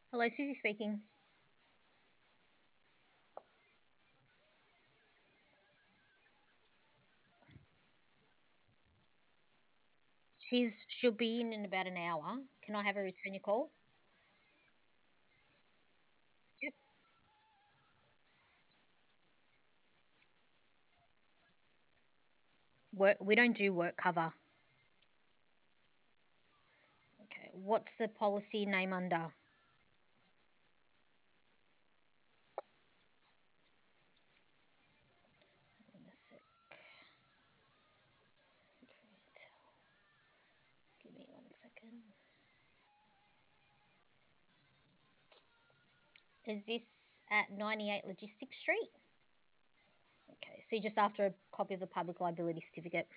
Hello, Susie speaking. She'll be in about an hour. Can I have her return your call? Yep. Work. We don't do work cover. Okay. What's the policy name under? One sec. Give me 1 second. Is this at 98 Logistics Street? Okay. So you're just after a copy of the public liability certificate.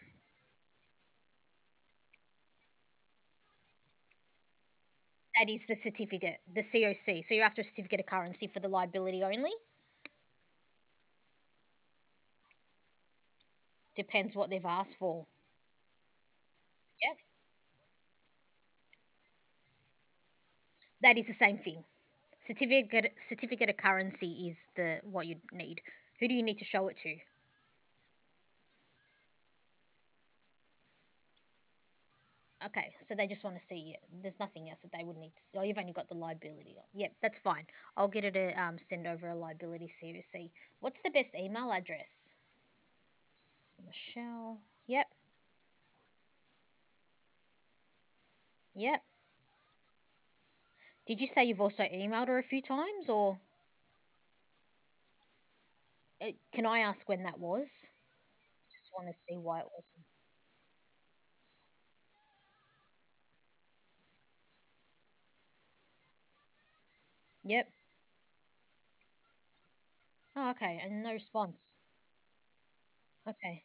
That is the certificate, the COC. So you're after a certificate of currency for the liability only. Depends what they've asked for. Yep. That is the same thing. Certificate of currency is the what you need. Who do you need to show it to? Okay, so they just want to see it. There's nothing else that they would need. Oh, you've only got the liability. Yep, that's fine. I'll get her to send over a liability COC. What's the best email address? Michelle. Yep. Yep. Did you say you've also emailed her a few times, or can I ask when that was? Just want to see why it wasn't. Yep. Oh, okay, and no response. Okay.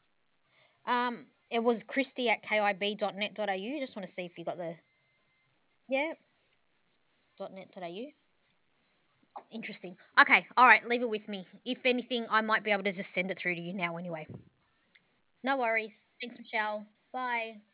It was Christy at kib.net.au. Just want to see if you got the yeah .net.au. Interesting. Okay, all right, leave it with me. If anything, I might be able to just send it through to you now anyway. No worries. Thanks, Michelle. Bye.